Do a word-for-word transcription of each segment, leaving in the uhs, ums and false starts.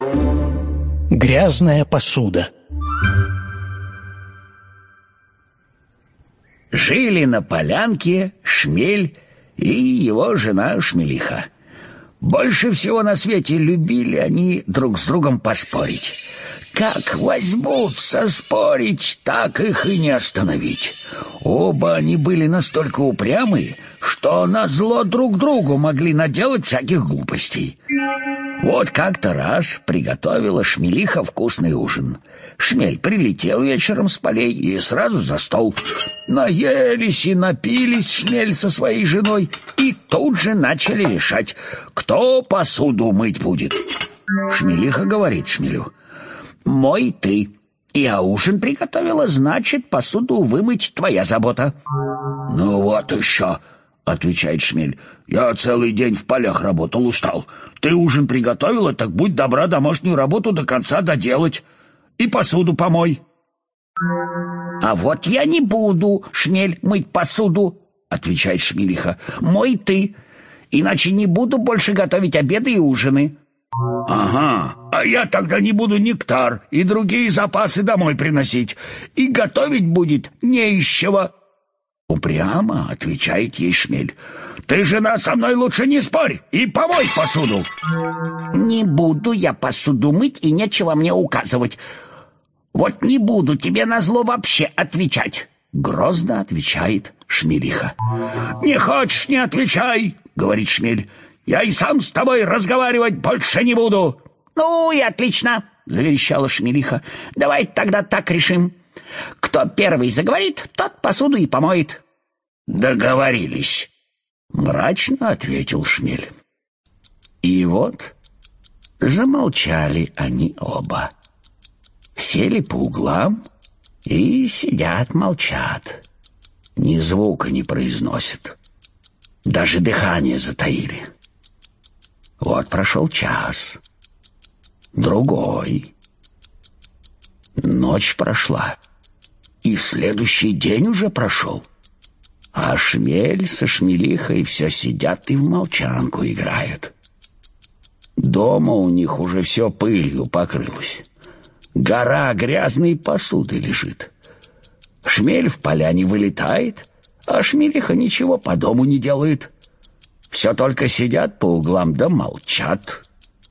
Грязная посуда. Жили на полянке Шмель и его жена Шмелиха. Больше всего на свете любили они друг с другом поспорить. Как возьмутся спорить, так их и не остановить. Оба они были настолько упрямые, что назло друг другу могли наделать всяких глупостей. Вот как-то раз приготовила Шмелиха вкусный ужин. Шмель прилетел вечером с полей и сразу за стол. Наелись и напились Шмель со своей женой и тут же начали решать, кто посуду мыть будет. Шмелиха говорит Шмелю: «Мой ты. Я ужин приготовила, значит, посуду вымыть твоя забота». «Ну вот еще», — отвечает Шмель, — «я целый день в полях работал, устал. Ты ужин приготовила, так будь добра домашнюю работу до конца доделать. И посуду помой». «А вот я не буду, Шмель, мыть посуду», — отвечает Шмелиха. «Мой ты, иначе не буду больше готовить обеды и ужины». «Ага, а я тогда не буду нектар и другие запасы домой приносить, и готовить будет не из чего». Упрямо отвечает ей Шмель: «Ты, жена, со мной лучше не спорь и помой посуду». «Не буду я посуду мыть, и нечего мне указывать. Вот не буду тебе назло вообще отвечать», — грозно отвечает Шмелиха. «Не хочешь — не отвечай», — говорит Шмель. «Я и сам с тобой разговаривать больше не буду». «Ну и отлично», — заверещала Шмелиха. «Давай тогда так решим. Кто первый заговорит, тот посуду и помоет». «Договорились», — мрачно ответил Шмель. И вот замолчали они оба. Сели по углам и сидят, молчат. Ни звука не произносят. Даже дыхание затаили. Вот прошел час, другой. Ночь прошла, и следующий день уже прошел. А Шмель со Шмелихой все сидят и в молчанку играют. Дома у них уже все пылью покрылось. Гора грязной посуды лежит. Шмель в поля не вылетает, а Шмелиха ничего по дому не делает. Все только сидят по углам да молчат.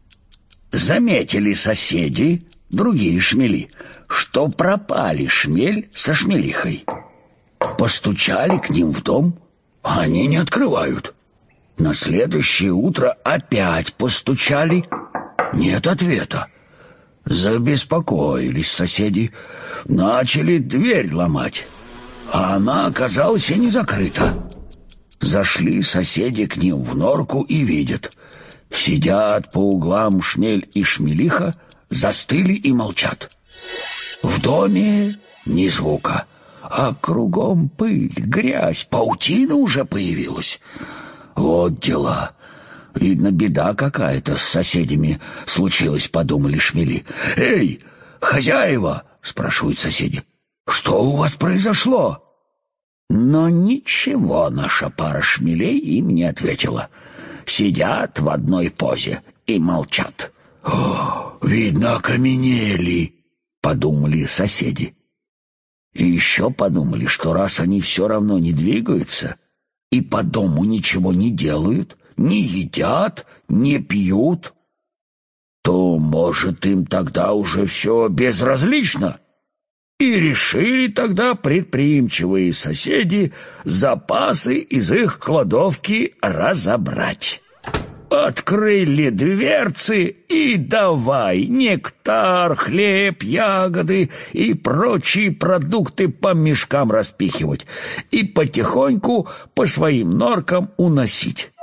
Заметили соседи, другие шмели, что пропали Шмель со Шмелихой. Постучали к ним в дом, а они не открывают. На следующее утро опять постучали, нет ответа. Забеспокоились соседи, начали дверь ломать, а она оказалась и не закрыта. Зашли соседи к ним в норку и видят: сидят по углам Шмель и Шмелиха, застыли и молчат. В доме ни звука, а кругом пыль, грязь, паутина уже появилась. Вот дела. Видно, беда какая-то с соседями случилась, подумали шмели. «Эй, хозяева!» — спрашивают соседи. «Что у вас произошло?» Но ничего наша пара шмелей им не ответила. Сидят в одной позе и молчат. «О, видно, окаменели!» — подумали соседи. И еще подумали, что раз они все равно не двигаются и по дому ничего не делают, не едят, не пьют, то, может, им тогда уже все безразлично. И решили тогда предприимчивые соседи запасы из их кладовки разобрать. Открыли дверцы и давай нектар, хлеб, ягоды и прочие продукты по мешкам распихивать и потихоньку по своим норкам уносить.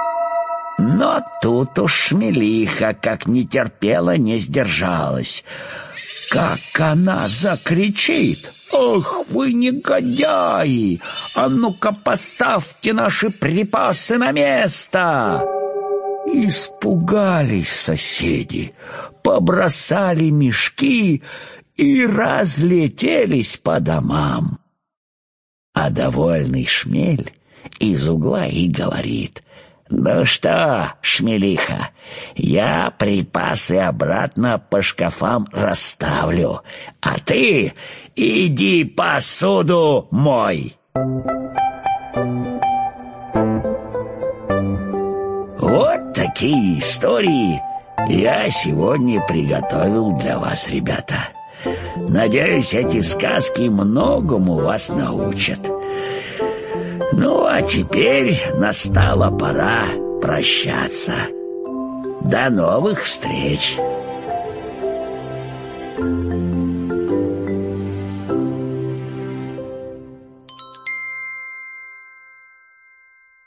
Но тут уж Шмелиха, как не терпела, не сдержалась. Как она закричит: «Ох вы, негодяи! А ну-ка поставьте наши припасы на место!» Испугались соседи, побросали мешки и разлетелись по домам. А довольный Шмель из угла и говорит: Ну что, Шмелиха, я припасы обратно по шкафам расставлю, а ты иди посуду мой. Вот такие истории я сегодня приготовил для вас, ребята. Надеюсь, эти сказки многому вас научат. Ну, а теперь настала пора прощаться. До новых встреч!